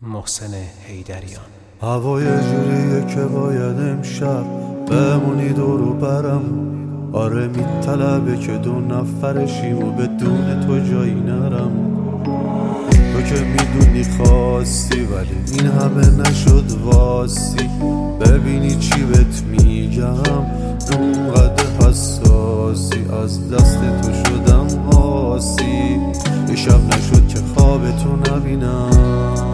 محسن حیدریان. هوای جوریه که باید امشب بمونی دورو برم. آره میطلبه که دو نفرشیم و بدون تو جایی نرم. تو که میدونی خواستی ولی این همه نشد واسی. ببینی چی بهت میگم، اونقدر حساسی، از دست تو شدم آسی. یه شب نشد که خوابتو نبینم.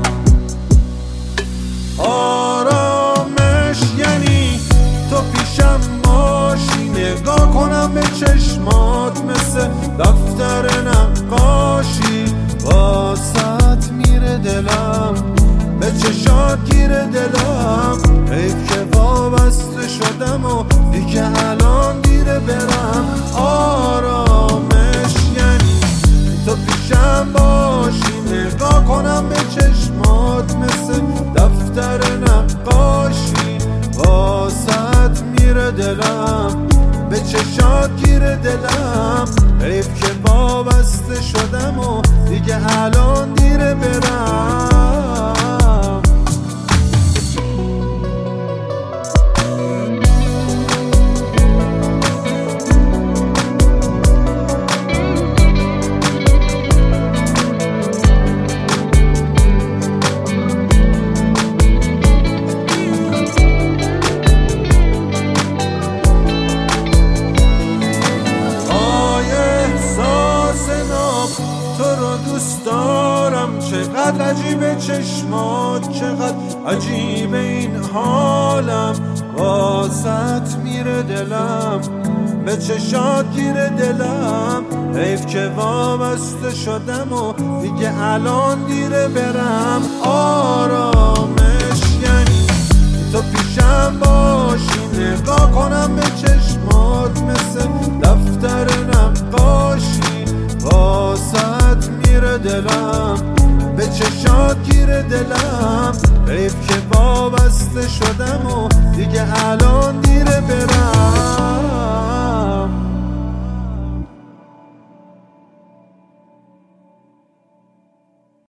آرامش یعنی تو پیشم باشی، نگاه کنم به چشمات مثل دفتر نقاشی. واسط میره دلم، به چشات گیره دلم. حیف که وابسته شدم و دیگه الان دیره برم. آرامش یعنی تو پیشم باشی، نگاه کنم به چشمات مثل دفتر نقاشی. واسط میره دلم، به چشات گیره دلم. حیف که وابسته شدم و دیگه الان دیره برم. تو رو دوست دارم، چقدر عجیبه چشمات، چقدر عجیبه این حالم. واسط میره دلم، به چشات گیره دلم. حیف که وابسته شدم و دیگه الان دیره برم. آرامش یعنی تو پیشم باشی، نگاه کنم به چشمات مثل دفتر نقاشی. واسط میره دلم، به چشات گیره دلم. حیف که وابسته شدم و دیگه الان دیره برم.